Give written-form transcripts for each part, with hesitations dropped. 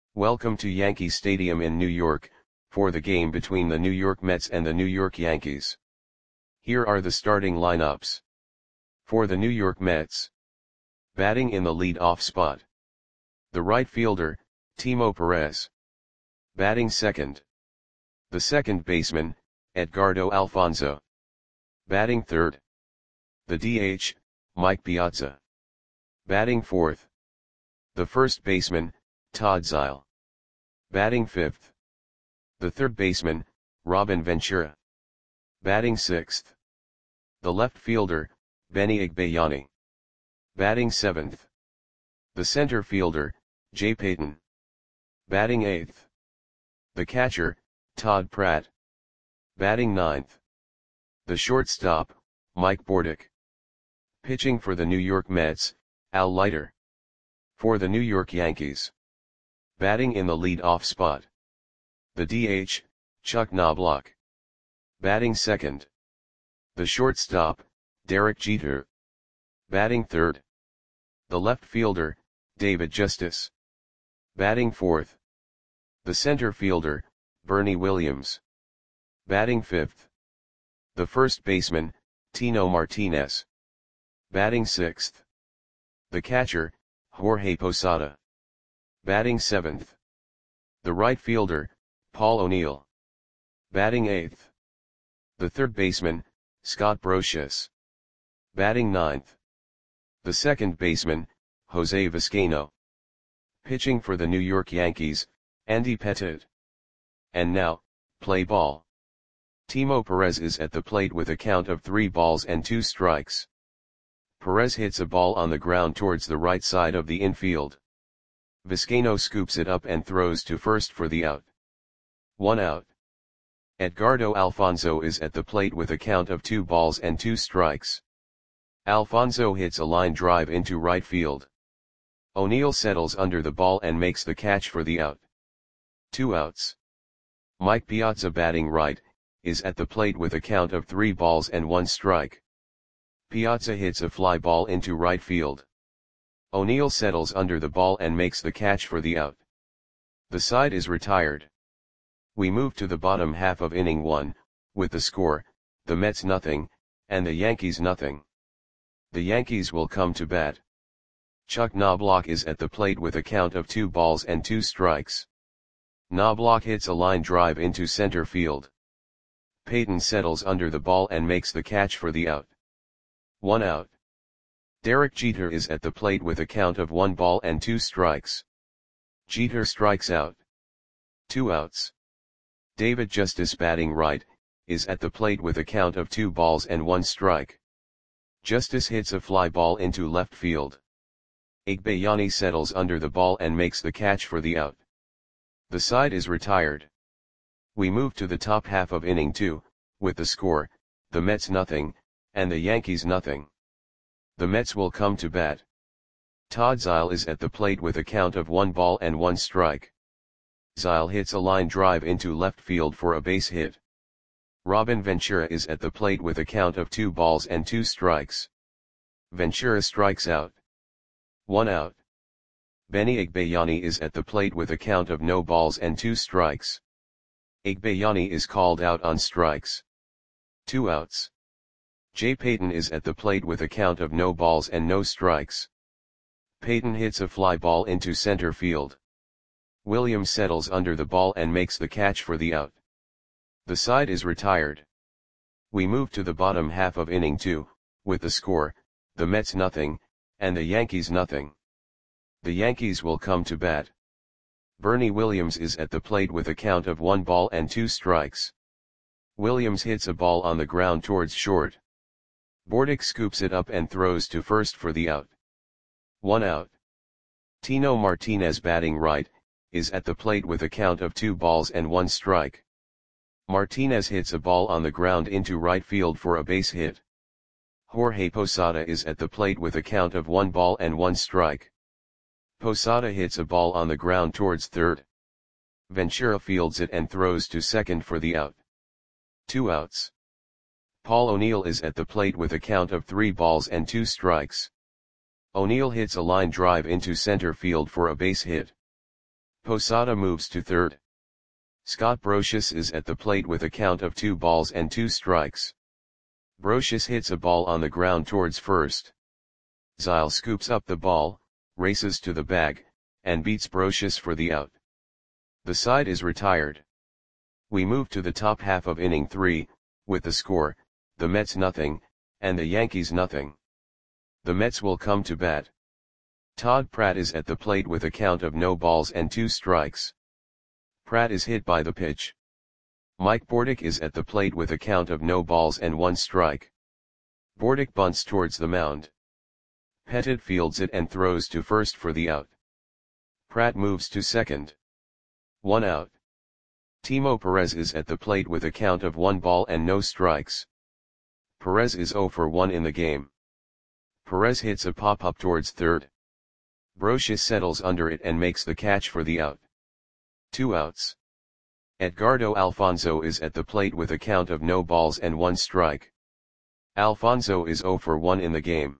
Welcome to Yankee Stadium in New York, for the game between the New York Mets and the New York Yankees. Here are the starting lineups. For the New York Mets. Batting in the lead-off spot. The right fielder, Timo Perez. Batting second. The second baseman, Edgardo Alfonzo. Batting third. The DH, Mike Piazza. Batting fourth. The first baseman, Todd Zeile. Batting fifth. The third baseman, Robin Ventura. Batting sixth. The left fielder, Benny Agbayani. Batting seventh. The center fielder, Jay Payton. Batting eighth. The catcher, Todd Pratt. Batting ninth. The shortstop, Mike Bordick. Pitching for the New York Mets, Al Leiter. For the New York Yankees. Batting in the lead-off spot. The DH, Chuck Knobloch. Batting second. The shortstop, Derek Jeter. Batting third. The left fielder, David Justice. Batting fourth. The center fielder, Bernie Williams. Batting fifth. The first baseman, Tino Martinez. Batting sixth. The catcher, Jorge Posada. Batting seventh. The right fielder, Paul O'Neill. Batting eighth. The third baseman, Scott Brosius. Batting ninth. The second baseman, Jose Vizcaino. Pitching for the New York Yankees, Andy Pettitte. And now, play ball. Timo Perez is at the plate with a count of 3 balls and 2 strikes. Perez hits a ball on the ground towards the right side of the infield. Vizcaino scoops it up and throws to first for the out. 1 out. Edgardo Alfonzo is at the plate with a count of 2 balls and 2 strikes. Alfonzo hits a line drive into right field. O'Neill settles under the ball and makes the catch for the out. 2 outs. Mike Piazza, batting right, is at the plate with a count of 3 balls and 1 strike. Piazza hits a fly ball into right field. O'Neill settles under the ball and makes the catch for the out. The side is retired. We move to the bottom half of inning 1, with the score, the Mets nothing, and the Yankees nothing. The Yankees will come to bat. Chuck Knobloch is at the plate with a count of 2 balls and 2 strikes. Knobloch hits a line drive into center field. Payton settles under the ball and makes the catch for the out. 1 out. Derek Jeter is at the plate with a count of 1 ball and 2 strikes. Jeter strikes out. 2 outs. David Justice, batting right, is at the plate with a count of 2 balls and 1 strike. Justice hits a fly ball into left field. Agbayani settles under the ball and makes the catch for the out. The side is retired. We move to the top half of inning 2, with the score, the Mets nothing, and the Yankees nothing. The Mets will come to bat. Todd Zeile is at the plate with a count of 1 ball and 1 strike. Zeile hits a line drive into left field for a base hit. Robin Ventura is at the plate with a count of 2 balls and 2 strikes. Ventura strikes out. 1 out. Benny Agbayani is at the plate with a count of no balls and 2 strikes. Agbayani is called out on strikes. 2 outs. Jay Payton is at the plate with a count of no balls and no strikes. Payton hits a fly ball into center field. Williams settles under the ball and makes the catch for the out. The side is retired. We move to the bottom half of inning 2, with the score, the Mets nothing, and the Yankees nothing. The Yankees will come to bat. Bernie Williams is at the plate with a count of 1 ball and 2 strikes. Williams hits a ball on the ground towards short. Bordick scoops it up and throws to first for the out. 1 out. Tino Martinez, batting right, is at the plate with a count of 2 balls and 1 strike. Martinez hits a ball on the ground into right field for a base hit. Jorge Posada is at the plate with a count of 1 ball and 1 strike. Posada hits a ball on the ground towards third. Ventura fields it and throws to second for the out. 2 outs. Paul O'Neill is at the plate with a count of 3 balls and 2 strikes. O'Neill hits a line drive into center field for a base hit. Posada moves to third. Scott Brocious is at the plate with a count of 2 balls and 2 strikes. Brocious hits a ball on the ground towards first. Zile scoops up the ball, races to the bag, and beats Brocious for the out. The side is retired. We move to the top half of inning 3, with the score, the Mets nothing, and the Yankees nothing. The Mets will come to bat. Todd Pratt is at the plate with a count of no balls and 2 strikes. Pratt is hit by the pitch. Mike Bordick is at the plate with a count of no balls and 1 strike. Bordick bunts towards the mound. Pettit fields it and throws to first for the out. Pratt moves to second. 1 out. Timo Perez is at the plate with a count of 1 ball and no strikes. Perez is 0 for 1 in the game. Perez hits a pop-up towards third. Brocious settles under it and makes the catch for the out. 2 outs. Edgardo Alfonzo is at the plate with a count of no balls and 1 strike. Alfonzo is 0 for 1 in the game.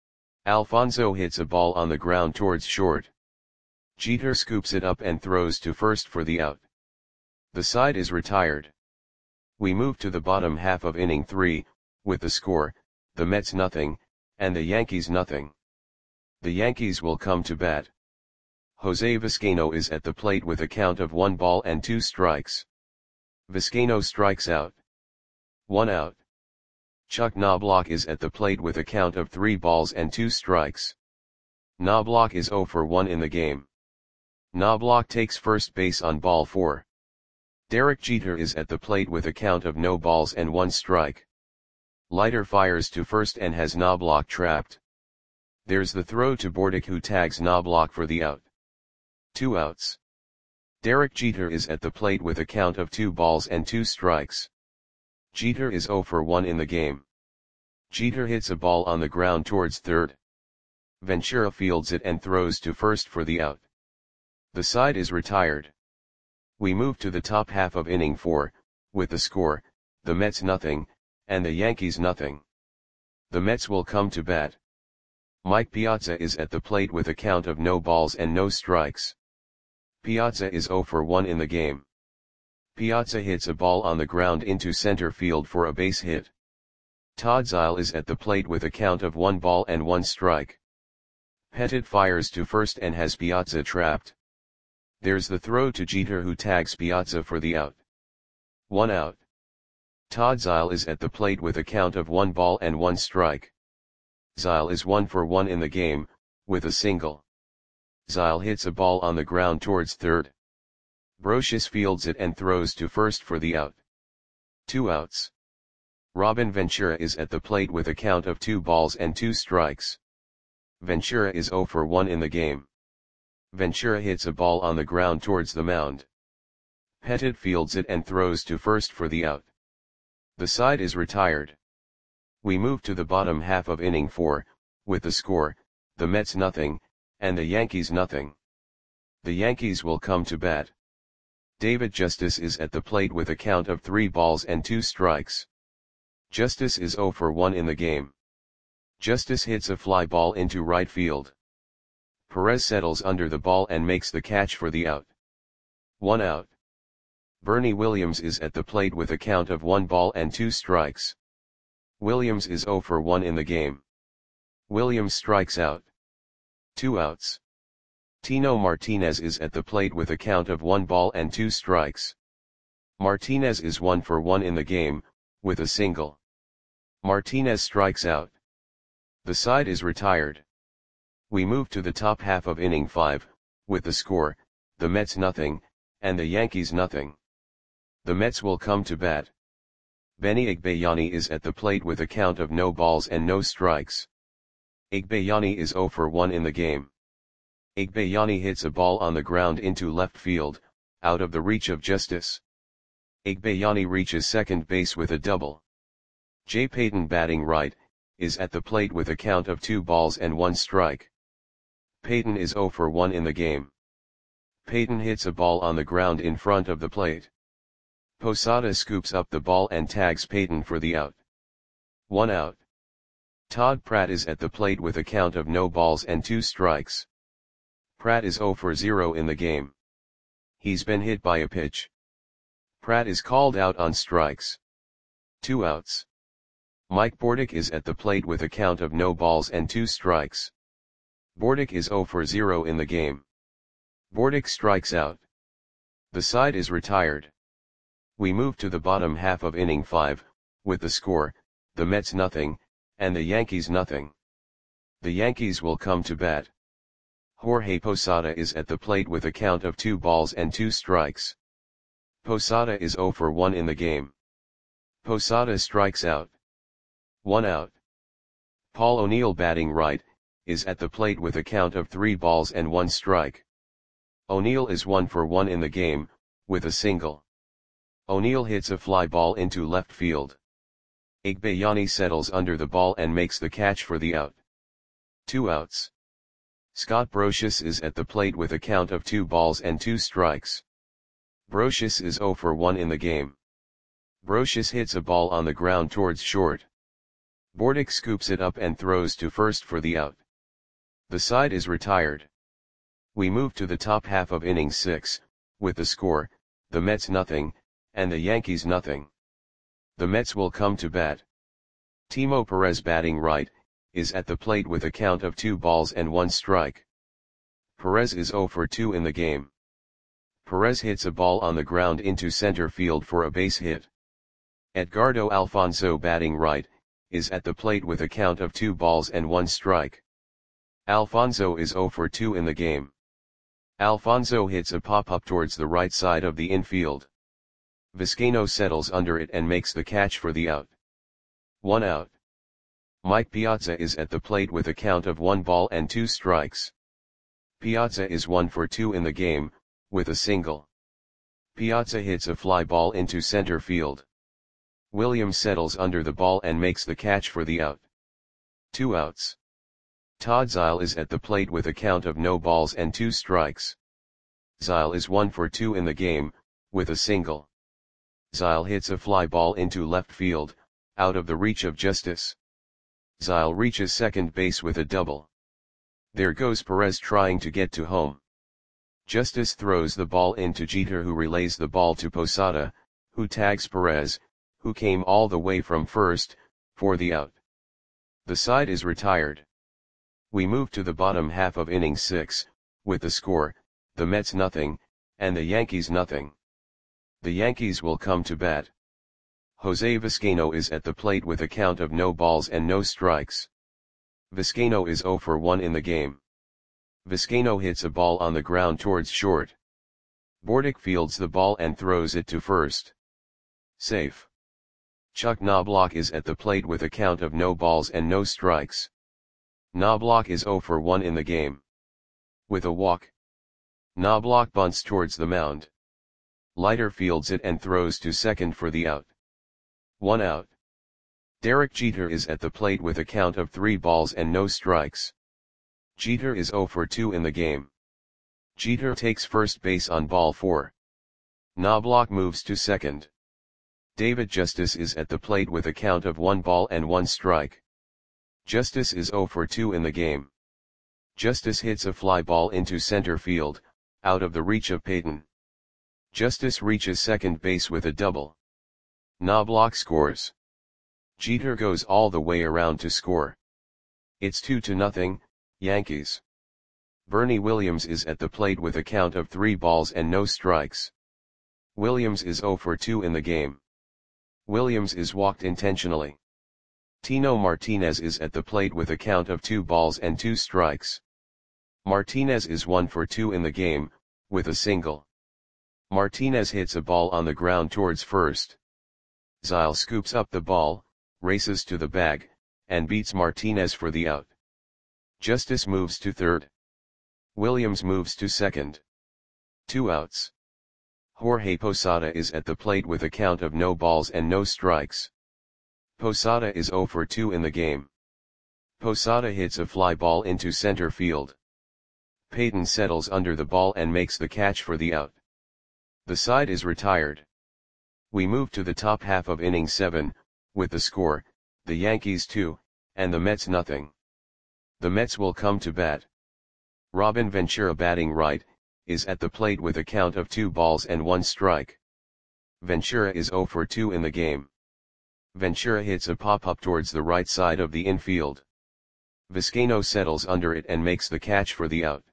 Alfonzo hits a ball on the ground towards short. Jeter scoops it up and throws to first for the out. The side is retired. We move to the bottom half of inning 3, with the score, the Mets nothing, and the Yankees nothing. The Yankees will come to bat. Jose Vizcaino is at the plate with a count of 1 ball and 2 strikes. Vizcaino strikes out. 1 out. Chuck Knobloch is at the plate with a count of 3 balls and 2 strikes. Knobloch is 0 for 1 in the game. Knobloch takes first base on ball 4. Derek Jeter is at the plate with a count of no balls and 1 strike. Leiter fires to first and has Knobloch trapped. There's the throw to Bordick, who tags Knobloch for the out. 2 outs. Derek Jeter is at the plate with a count of 2 balls and 2 strikes. Jeter is 0 for 1 in the game. Jeter hits a ball on the ground towards third. Ventura fields it and throws to first for the out. The side is retired. We move to the top half of inning 4, with the score, the Mets nothing, and the Yankees nothing. The Mets will come to bat. Mike Piazza is at the plate with a count of no balls and no strikes. Piazza is 0 for 1 in the game. Piazza hits a ball on the ground into center field for a base hit. Todd Zile is at the plate with a count of 1 ball and 1 strike. Pettit fires to first and has Piazza trapped. There's the throw to Jeter, who tags Piazza for the out. 1 out. Todd Zile is at the plate with a count of 1 ball and 1 strike. Zile is 1 for 1 in the game, with a single. Zile hits a ball on the ground towards third. Brocious fields it and throws to first for the out. 2 outs. Robin Ventura is at the plate with a count of 2 balls and 2 strikes. Ventura is 0 for 1 in the game. Ventura hits a ball on the ground towards the mound. Pettit fields it and throws to first for the out. The side is retired. We move to the bottom half of inning 4, with the score, the Mets nothing, and the Yankees nothing. The Yankees will come to bat. David Justice is at the plate with a count of 3 balls and 2 strikes. Justice is 0 for 1 in the game. Justice hits a fly ball into right field. Perez settles under the ball and makes the catch for the out. 1 out. Bernie Williams is at the plate with a count of 1 ball and 2 strikes. Williams is 0 for 1 in the game. Williams strikes out. 2 outs. Tino Martinez is at the plate with a count of 1 ball and 2 strikes. Martinez is 1 for 1 in the game, with a single. Martinez strikes out. The side is retired. We move to the top half of inning 5, with the score, the Mets nothing, and the Yankees nothing. The Mets will come to bat. Benny Igbayani is at the plate with a count of no balls and no strikes. Igbayani is 0 for 1 in the game. Igbayani hits a ball on the ground into left field, out of the reach of Justice. Igbayani reaches second base with a double. Jay Payton, batting right, is at the plate with a count of 2 balls and 1 strike. Payton is 0 for 1 in the game. Payton hits a ball on the ground in front of the plate. Posada scoops up the ball and tags Payton for the out. 1 out. Todd Pratt is at the plate with a count of no balls and 2 strikes. Pratt is 0 for 0 in the game. He's been hit by a pitch. Pratt is called out on strikes. 2 outs. Mike Bordick is at the plate with a count of no balls and 2 strikes. Bordick is 0 for 0 in the game. Bordick strikes out. The side is retired. We move to the bottom half of inning 5, with the score, the Mets nothing, and the Yankees nothing. The Yankees will come to bat. Jorge Posada is at the plate with a count of 2 balls and 2 strikes. Posada is 0 for 1 in the game. Posada strikes out. 1 out. Paul O'Neill batting right, is at the plate with a count of 3 balls and 1 strike. O'Neill is 1 for 1 in the game, with a single. O'Neill hits a fly ball into left field. Igbayani settles under the ball and makes the catch for the out. 2 outs. Scott Brosius is at the plate with a count of 2 balls and 2 strikes. Brosius is 0 for 1 in the game. Brosius hits a ball on the ground towards short. Bordick scoops it up and throws to first for the out. The side is retired. We move to the top half of inning 6, with the score, the Mets nothing, and the Yankees nothing. The Mets will come to bat. Timo Perez batting right, is at the plate with a count of 2 balls and 1 strike. Perez is 0 for 2 in the game. Perez hits a ball on the ground into center field for a base hit. Edgardo Alfonso batting right, is at the plate with a count of 2 balls and 1 strike. Alfonso is 0 for 2 in the game. Alfonso hits a pop-up towards the right side of the infield. Vizcaino settles under it and makes the catch for the out. 1 out. Mike Piazza is at the plate with a count of 1 ball and 2 strikes. Piazza is 1 for 2 in the game, with a single. Piazza hits a fly ball into center field. Williams settles under the ball and makes the catch for the out. 2 outs. Todd Zeile is at the plate with a count of no balls and 2 strikes. Zeile is 1 for 2 in the game, with a single. Zeile hits a fly ball into left field, out of the reach of Justice. Zeile reaches second base with a double. There goes Perez trying to get to home. Justice throws the ball into Jeter, who relays the ball to Posada, who tags Perez, who came all the way from first, for the out. The side is retired. We move to the bottom half of inning 6, with the score, the Mets nothing, and the Yankees nothing. The Yankees will come to bat. Jose Vizcaino is at the plate with a count of no balls and no strikes. Vizcaino is 0 for 1 in the game. Vizcaino hits a ball on the ground towards short. Bordick fields the ball and throws it to first. Safe. Chuck Knobloch is at the plate with a count of no balls and no strikes. Knobloch is 0 for 1 in the game. With a walk. Knobloch bunts towards the mound. Leiter fields it and throws to second for the out. 1 out. Derek Jeter is at the plate with a count of 3 balls and no strikes. Jeter is 0 for 2 in the game. Jeter takes first base on ball 4. Knobloch moves to second. David Justice is at the plate with a count of 1 ball and 1 strike. Justice is 0 for 2 in the game. Justice hits a fly ball into center field, out of the reach of Payton. Justice reaches second base with a double. Knobloch scores. Jeter goes all the way around to score. It's 2-0, Yankees. Bernie Williams is at the plate with a count of 3 balls and no strikes. Williams is 0 for 2 in the game. Williams is walked intentionally. Tino Martinez is at the plate with a count of 2 balls and 2 strikes. Martinez is 1 for 2 in the game, with a single. Martinez hits a ball on the ground towards first. Zeile scoops up the ball, races to the bag, and beats Martinez for the out. Justice moves to third. Williams moves to second. 2 outs. Jorge Posada is at the plate with a count of no balls and no strikes. Posada is 0 for 2 in the game. Posada hits a fly ball into center field. Payton settles under the ball and makes the catch for the out. The side is retired. We move to the top half of inning 7, with the score, the Yankees 2, and the Mets nothing. The Mets will come to bat. Robin Ventura batting right, is at the plate with a count of 2 balls and 1 strike. Ventura is 0 for 2 in the game. Ventura hits a pop-up towards the right side of the infield. Vizcaino settles under it and makes the catch for the out.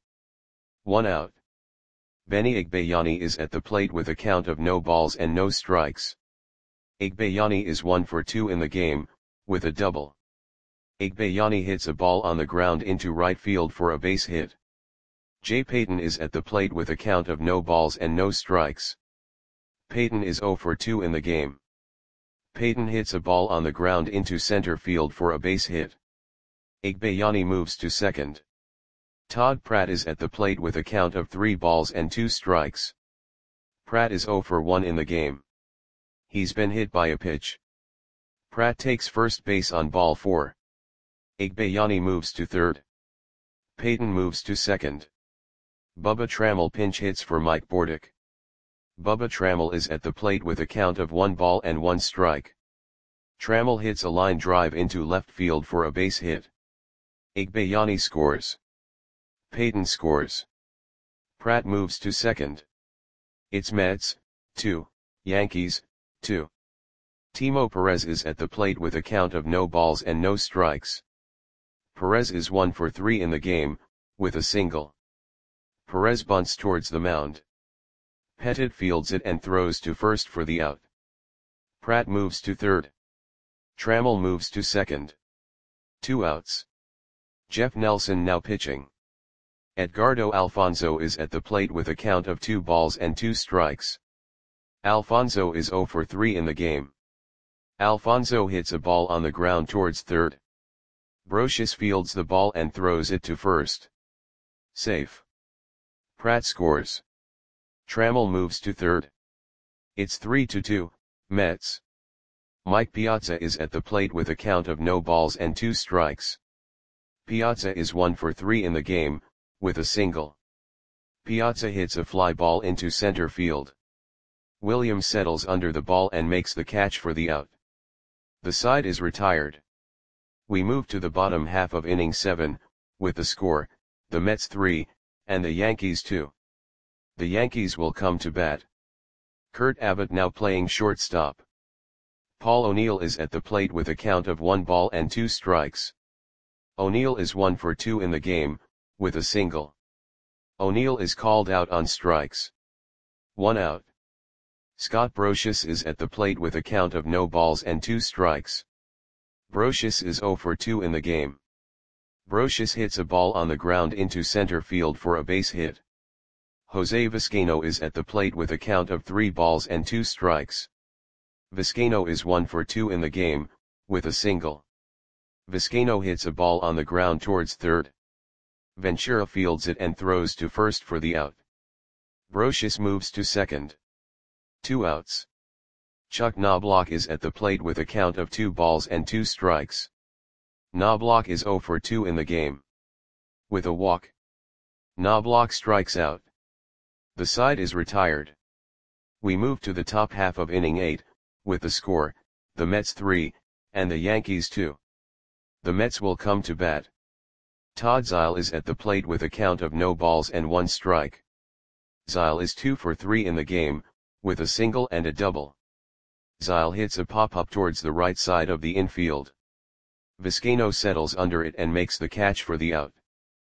1 out. Benny Igbayani is at the plate with a count of no balls and no strikes. Igbayani is 1 for 2 in the game, with a double. Igbayani hits a ball on the ground into right field for a base hit. Jay Payton is at the plate with a count of no balls and no strikes. Payton is 0 for 2 in the game. Payton hits a ball on the ground into center field for a base hit. Igbayani moves to second. Todd Pratt is at the plate with a count of 3 balls and 2 strikes. Pratt is 0 for 1 in the game. He's been hit by a pitch. Pratt takes first base on ball 4. Igbayani moves to third. Payton moves to second. Bubba Trammell pinch hits for Mike Bordick. Bubba Trammell is at the plate with a count of 1 ball and 1 strike. Trammell hits a line drive into left field for a base hit. Igbayani scores. Payton scores. Pratt moves to second. It's Mets, 2, Yankees, 2. Timo Perez is at the plate with a count of no balls and no strikes. Perez is 1 for 3 in the game, with a single. Perez bunts towards the mound. Pettit fields it and throws to first for the out. Pratt moves to third. Trammell moves to second. 2 outs. Jeff Nelson now pitching. Edgardo Alfonzo is at the plate with a count of 2 balls and 2 strikes. Alfonzo is 0 for 3 in the game. Alfonzo hits a ball on the ground towards third. Brocious fields the ball and throws it to first. Safe. Pratt scores. Trammell moves to third. It's 3-2, Mets. Mike Piazza is at the plate with a count of no balls and 2 strikes. Piazza is 1 for 3 in the game, with a single. Piazza hits a fly ball into center field. Williams settles under the ball and makes the catch for the out. The side is retired. We move to the bottom half of inning 7, with the score, the Mets 3, and the Yankees 2. The Yankees will come to bat. Kurt Abbott now playing shortstop. Paul O'Neill is at the plate with a count of 1 ball and 2 strikes. O'Neill is 1 for 2 in the game, with a single. O'Neill is called out on strikes. 1 out. Scott Brocious is at the plate with a count of no balls and 2 strikes. Brocious is 0 for 2 in the game. Brocious hits a ball on the ground into center field for a base hit. Jose Vizcaino is at the plate with a count of 3 balls and 2 strikes. Vizcaino is 1 for 2 in the game, with a single. Vizcaino hits a ball on the ground towards third. Ventura fields it and throws to first for the out. Brocious moves to second. 2 outs. Chuck Knobloch is at the plate with a count of 2 balls and 2 strikes. Knobloch is 0 for 2 in the game. With a walk. Knobloch strikes out. The side is retired. We move to the top half of inning 8, with the score, the Mets 3, and the Yankees 2. The Mets will come to bat. Todd Zeile is at the plate with a count of no balls and 1 strike. Zeile is 2 for 3 in the game, with a single and a double. Zeile hits a pop-up towards the right side of the infield. Vizcaino settles under it and makes the catch for the out.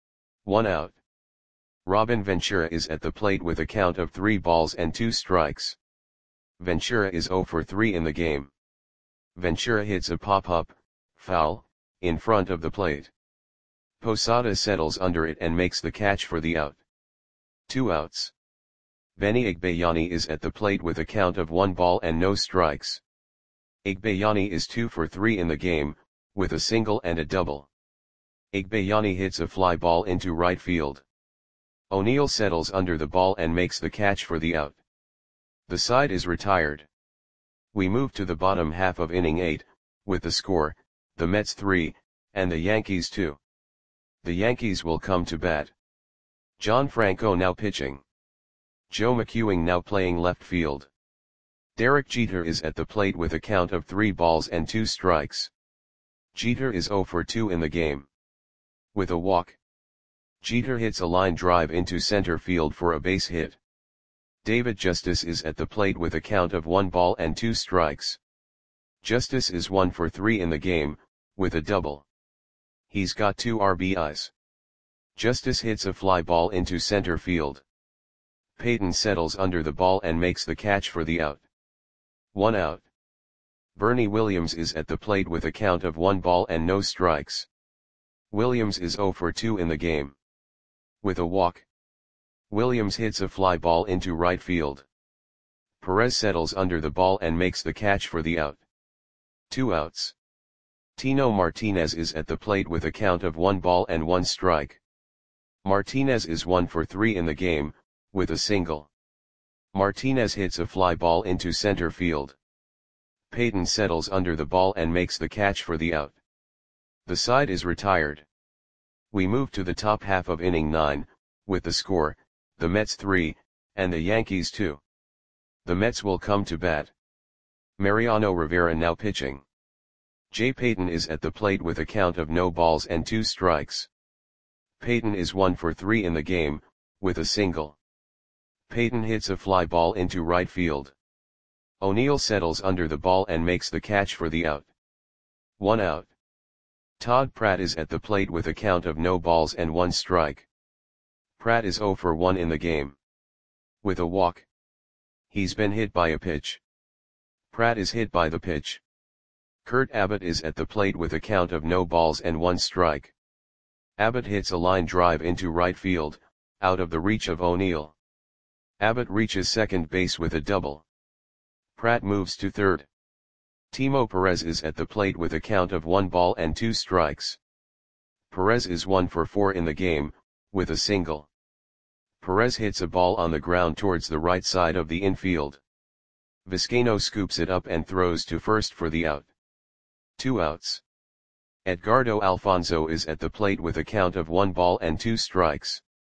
1 out. Robin Ventura is at the plate with a count of 3 balls and 2 strikes. Ventura is 0 for 3 in the game. Ventura hits a pop-up, foul, in front of the plate. Posada settles under it and makes the catch for the out. 2 outs. Benny Igbayani is at the plate with a count of 1 ball and no strikes. Igbayani is 2 for 3 in the game, with a single and a double. Igbayani hits a fly ball into right field. O'Neill settles under the ball and makes the catch for the out. The side is retired. We move to the bottom half of inning 8, with the score, the Mets 3, and the Yankees 2. The Yankees will come to bat. John Franco now pitching. Joe McEwing now playing left field. Derek Jeter is at the plate with a count of 3 balls and 2 strikes. Jeter is 0 for 2 in the game. With a walk. Jeter hits a line drive into center field for a base hit. David Justice is at the plate with a count of 1 ball and 2 strikes. Justice is 1 for 3 in the game, with a double. He's got 2 RBIs. Justice hits a fly ball into center field. Peyton settles under the ball and makes the catch for the out. 1 out. Bernie Williams is at the plate with a count of 1 ball and no strikes. Williams is 0 for 2 in the game. With a walk. Williams hits a fly ball into right field. Perez settles under the ball and makes the catch for the out. 2 outs. Tino Martinez is at the plate with a count of 1 ball and 1 strike. Martinez is 1 for 3 in the game, with a single. Martinez hits a fly ball into center field. Peyton settles under the ball and makes the catch for the out. The side is retired. We move to the top half of inning 9, with the score, the Mets 3, and the Yankees 2. The Mets will come to bat. Mariano Rivera now pitching. Jay Payton is at the plate with a count of no balls and 2 strikes. Payton is 1 for 3 in the game, with a single. Payton hits a fly ball into right field. O'Neill settles under the ball and makes the catch for the out. 1 out. Todd Pratt is at the plate with a count of no balls and 1 strike. Pratt is 0 for 1 in the game. With a walk. He's been hit by a pitch. Pratt is hit by the pitch. Kurt Abbott is at the plate with a count of no balls and 1 strike. Abbott hits a line drive into right field, out of the reach of O'Neill. Abbott reaches second base with a double. Pratt moves to third. Timo Perez is at the plate with a count of 1 ball and 2 strikes. Perez is 1 for 4 in the game, with a single. Perez hits a ball on the ground towards the right side of the infield. Vizcaino scoops it up and throws to first for the out. 2 outs. Edgardo Alfonzo is at the plate with a count of 1 ball and 2 strikes.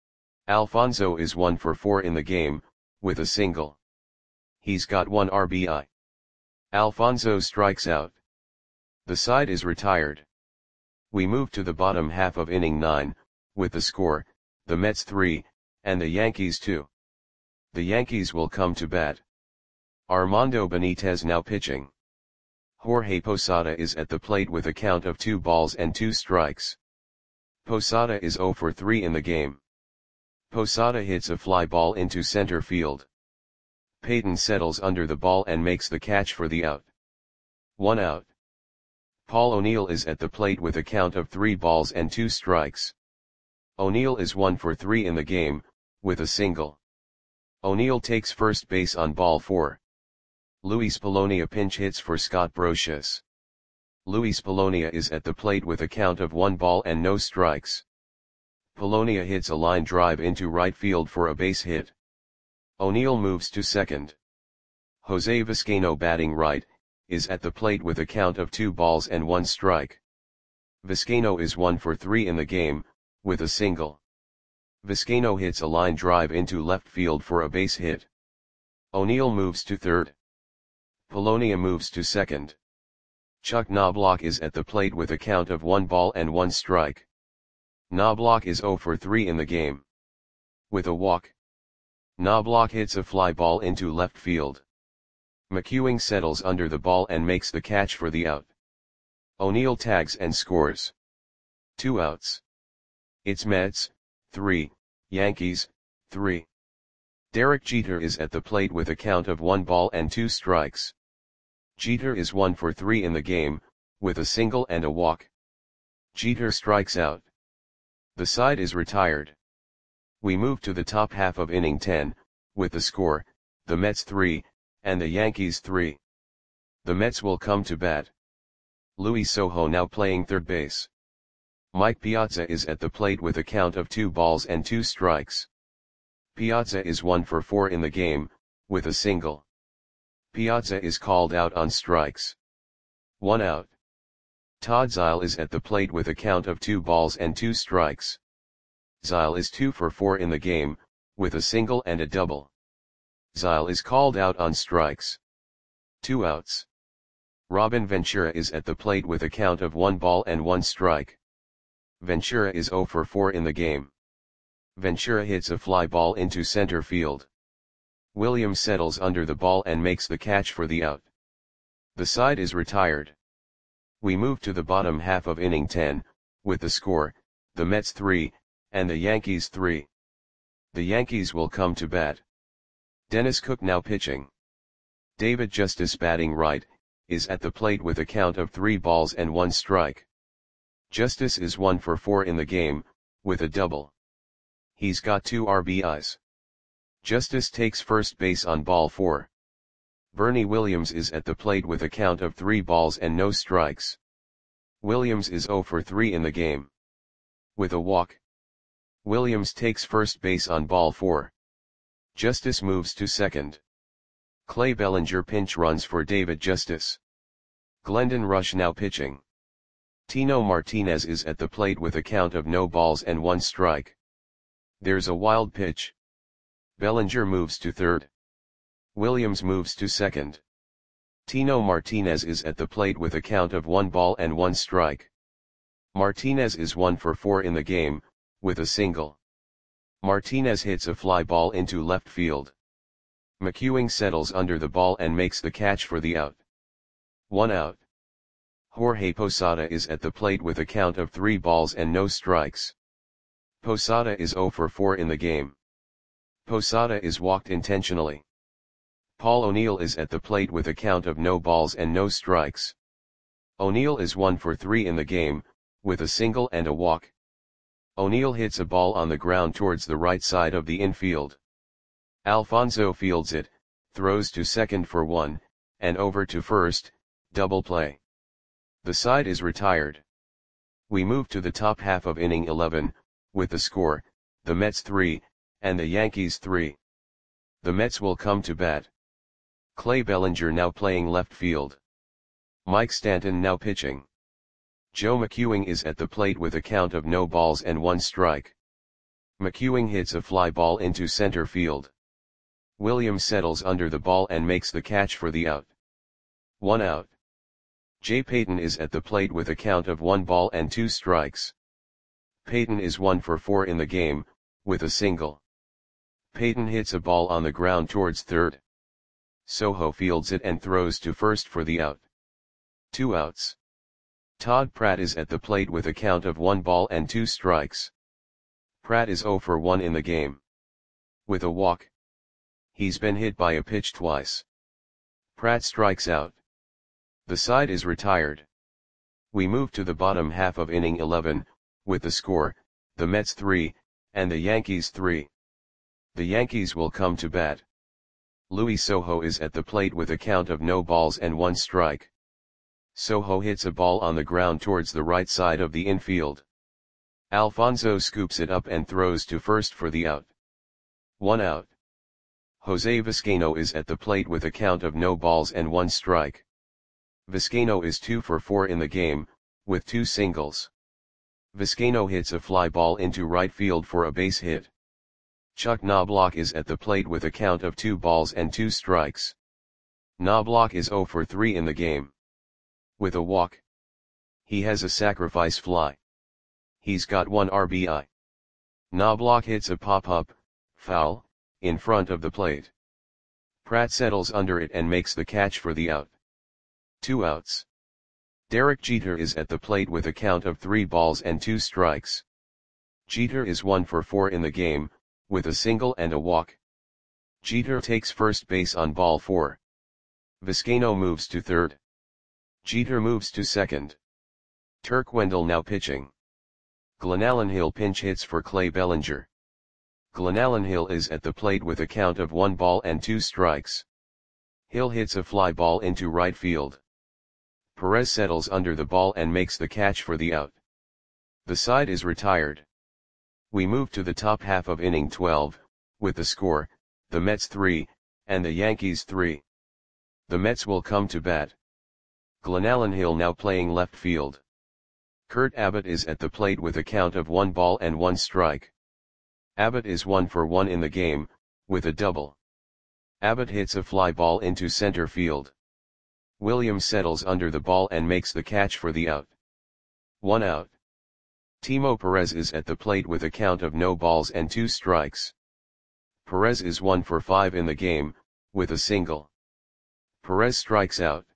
Alfonzo is 1 for 4 in the game, with a single. He's got 1 RBI. Alfonzo strikes out. The side is retired. We move to the bottom half of inning 9, with the score, the Mets 3, and the Yankees 2. The Yankees will come to bat. Armando Benitez now pitching. Jorge Posada is at the plate with a count of 2 balls and 2 strikes. Posada is 0 for 3 in the game. Posada hits a fly ball into center field. Payton settles under the ball and makes the catch for the out. 1 out. Paul O'Neill is at the plate with a count of 3 balls and 2 strikes. O'Neill is 1 for 3 in the game, with a single. O'Neill takes first base on ball 4. Luis Polonia pinch hits for Scott Brosius. Luis Polonia is at the plate with a count of 1 ball and no strikes. Polonia hits a line drive into right field for a base hit. O'Neill moves to second. Jose Vizcaino batting right, is at the plate with a count of 2 balls and 1 strike. Vizcaino is 1 for 3 in the game, with a single. Vizcaino hits a line drive into left field for a base hit. O'Neill moves to third. Polonia moves to second. Chuck Knobloch is at the plate with a count of 1 ball and 1 strike. Knobloch is 0 for 3 in the game. With a walk. Knobloch hits a fly ball into left field. McEwing settles under the ball and makes the catch for the out. O'Neill tags and scores. 2 outs. It's Mets, 3, Yankees, 3. Derek Jeter is at the plate with a count of 1 ball and 2 strikes. Jeter is 1 for 3 in the game, with a single and a walk. Jeter strikes out. The side is retired. We move to the top half of inning 10, with the score, the Mets 3, and the Yankees 3. The Mets will come to bat. Luis Sojo now playing third base. Mike Piazza is at the plate with a count of 2 balls and 2 strikes. Piazza is 1 for 4 in the game, with a single. Piazza is called out on strikes. 1 out. Todd Zeile is at the plate with a count of 2 balls and 2 strikes. Zeile is 2 for 4 in the game, with a single and a double. Zeile is called out on strikes. 2 outs. Robin Ventura is at the plate with a count of 1 ball and 1 strike. Ventura is 0 for 4 in the game. Ventura hits a fly ball into center field. Williams settles under the ball and makes the catch for the out. The side is retired. We move to the bottom half of inning 10, with the score, the Mets 3, and the Yankees 3. The Yankees will come to bat. Dennis Cook now pitching. David Justice batting right, is at the plate with a count of 3 balls and 1 strike. Justice is 1 for 4 in the game, with a double. He's got 2 RBIs. Justice takes first base on ball 4. Bernie Williams is at the plate with a count of 3 balls and no strikes. Williams is 0 for 3 in the game. With a walk. Williams takes first base on ball 4. Justice moves to second. Clay Bellinger pinch runs for David Justice. Glendon Rush now pitching. Tino Martinez is at the plate with a count of no balls and 1 strike. There's a wild pitch. Bellinger moves to third. Williams moves to second. Tino Martinez is at the plate with a count of 1 ball and 1 strike. Martinez is 1 for 4 in the game, with a single. Martinez hits a fly ball into left field. McEwing settles under the ball and makes the catch for the out. 1 out. Jorge Posada is at the plate with a count of 3 balls and no strikes. Posada is 0 for 4 in the game. Posada is walked intentionally. Paul O'Neill is at the plate with a count of no balls and no strikes. O'Neill is 1 for 3 in the game, with a single and a walk. O'Neill hits a ball on the ground towards the right side of the infield. Alfonso fields it, throws to second for 1, and over to first, double play. The side is retired. We move to the top half of inning 11, with the score, the Mets 3, and the Yankees 3. The Mets will come to bat. Clay Bellinger now playing left field. Mike Stanton now pitching. Joe McEwing is at the plate with a count of no balls and 1 strike. McEwing hits a fly ball into center field. Williams settles under the ball and makes the catch for the out. 1 out. Jay Payton is at the plate with a count of 1 ball and 2 strikes. Payton is 1 for 4 in the game, with a single. Payton hits a ball on the ground towards third. Soho fields it and throws to first for the out. 2 outs. Todd Pratt is at the plate with a count of 1 ball and 2 strikes. Pratt is 0 for 1 in the game. With a walk. He's been hit by a pitch twice. Pratt strikes out. The side is retired. We move to the bottom half of inning 11, with the score, the Mets 3, and the Yankees 3. The Yankees will come to bat. Luis Soho is at the plate with a count of no balls and 1 strike. Soho hits a ball on the ground towards the right side of the infield. Alfonso scoops it up and throws to first for the out. 1 out. Jose Vizcaino is at the plate with a count of no balls and 1 strike. Vizcaino is 2 for 4 in the game, with 2 singles. Vizcaino hits a fly ball into right field for a base hit. Chuck Knobloch is at the plate with a count of 2 balls and 2 strikes. Knobloch is 0 for 3 in the game. With a walk. He has a sacrifice fly. He's got 1 RBI. Knobloch hits a pop-up, foul, in front of the plate. Pratt settles under it and makes the catch for the out. 2 outs. Derek Jeter is at the plate with a count of 3 balls and 2 strikes. Jeter is 1 for 4 in the game, with a single and a walk. Jeter takes first base on ball 4. Vizcaino moves to third. Jeter moves to second. Turk Wendell now pitching. Glenallen Hill pinch hits for Clay Bellinger. Glenallen Hill is at the plate with a count of 1 ball and 2 strikes. Hill hits a fly ball into right field. Perez settles under the ball and makes the catch for the out. The side is retired. We move to the top half of inning 12, with the score, the Mets 3, and the Yankees 3. The Mets will come to bat. Glenallen Hill now playing left field. Kurt Abbott is at the plate with a count of 1 ball and 1 strike. Abbott is 1 for 1 in the game, with a double. Abbott hits a fly ball into center field. Williams settles under the ball and makes the catch for the out. 1 out. Timo Perez is at the plate with a count of no balls and 2 strikes. Perez is 1 for 5 in the game, with a single. Perez strikes out.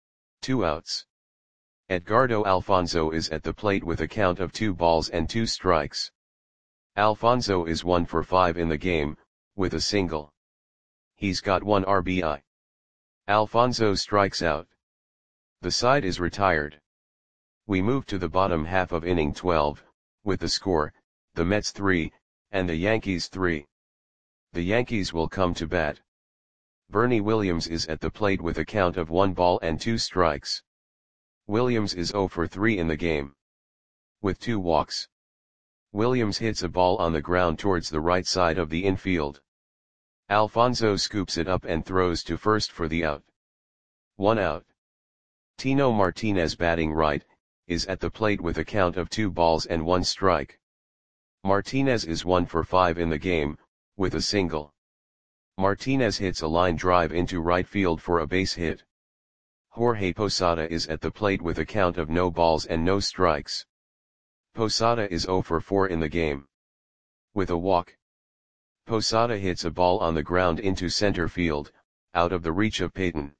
2 outs. Edgardo Alfonzo is at the plate with a count of 2 balls and 2 strikes. Alfonzo is 1 for 5 in the game, with a single. He's got 1 RBI. Alfonzo strikes out. The side is retired. We move to the bottom half of inning 12, with the score, the Mets 3, and the Yankees 3. The Yankees will come to bat. Bernie Williams is at the plate with a count of 1 ball and 2 strikes. Williams is 0 for 3 in the game. With 2 walks. Williams hits a ball on the ground towards the right side of the infield. Alfonzo scoops it up and throws to first for the out. 1 out. Tino Martinez, batting right, is at the plate with a count of 2 balls and 1 strike. Martinez is 1 for 5 in the game, with a single. Martinez hits a line drive into right field for a base hit. Jorge Posada is at the plate with a count of no balls and no strikes. Posada is 0 for 4 in the game. With a walk. Posada hits a ball on the ground into center field, out of the reach of Peyton.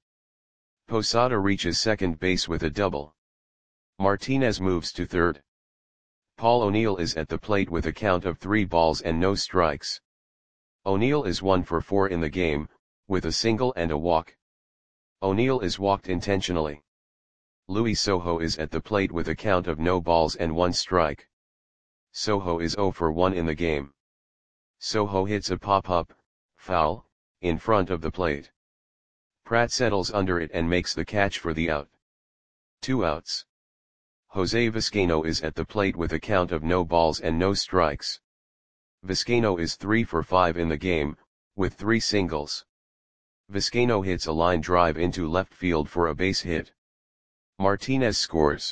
Posada reaches second base with a double. Martinez moves to third. Paul O'Neill is at the plate with a count of 3 balls and no strikes. O'Neill is 1 for 4 in the game, with a single and a walk. O'Neill is walked intentionally. Luis Sojo is at the plate with a count of no balls and 1 strike. Sojo is 0 for 1 in the game. Sojo hits a pop-up, foul, in front of the plate. Pratt settles under it and makes the catch for the out. 2 outs. Jose Vizcaino is at the plate with a count of no balls and no strikes. Vizcaino is 3 for 5 in the game, with 3 singles. Vizcaino hits a line drive into left field for a base hit. Martinez scores.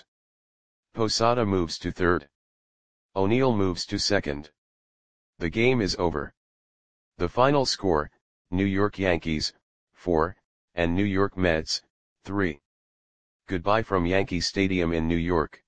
Posada moves to third. O'Neill moves to second. The game is over. The final score, New York Yankees, 4, and New York Mets, 3. Goodbye from Yankee Stadium in New York.